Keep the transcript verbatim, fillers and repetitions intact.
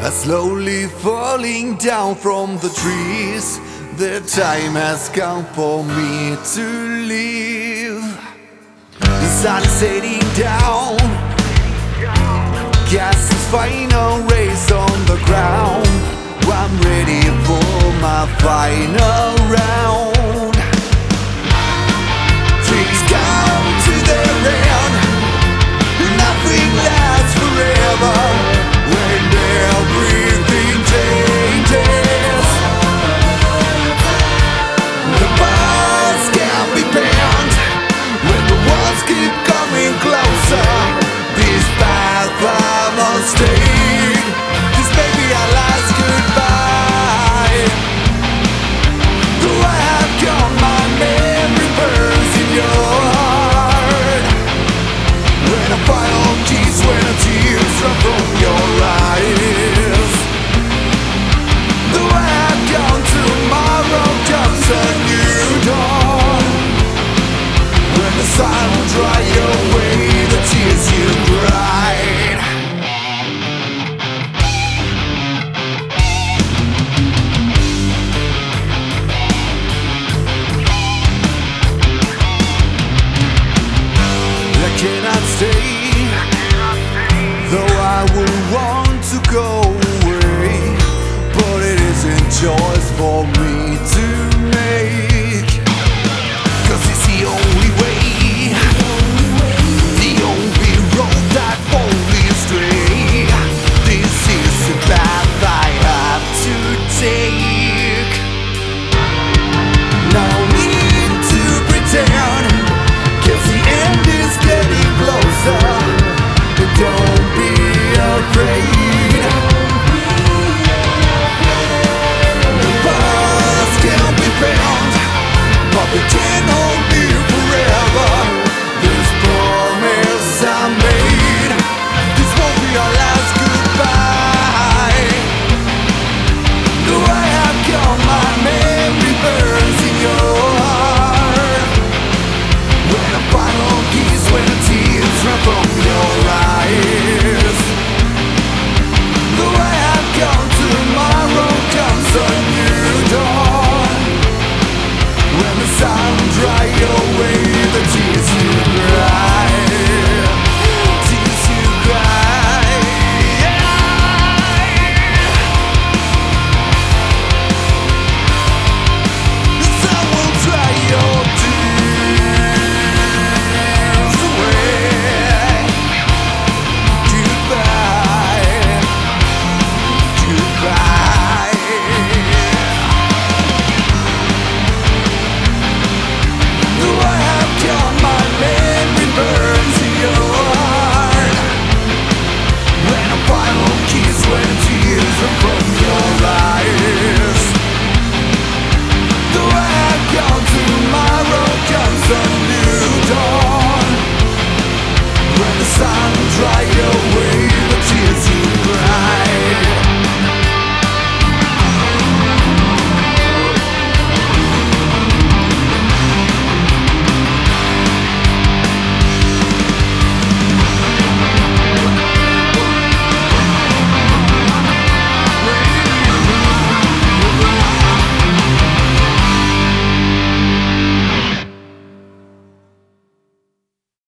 are slowly falling down from the trees. The time has come for me to leave. The sun is setting down, casts its final rays on the ground. I'm ready for my final round. Things come to their end, nothing lasts forever. When everything changes, the bars can be bent. When the walls keep coming closer, this path I must take. This may be our last goodbye. Though I have gone, my memory burns in your heart. When a fire keys, when a tears run from your eyes. Though I have gone, tomorrow comes a new dawn. When the sun will dry away the tears you cried. I cannot stay, though I would want to go away, but it isn't joy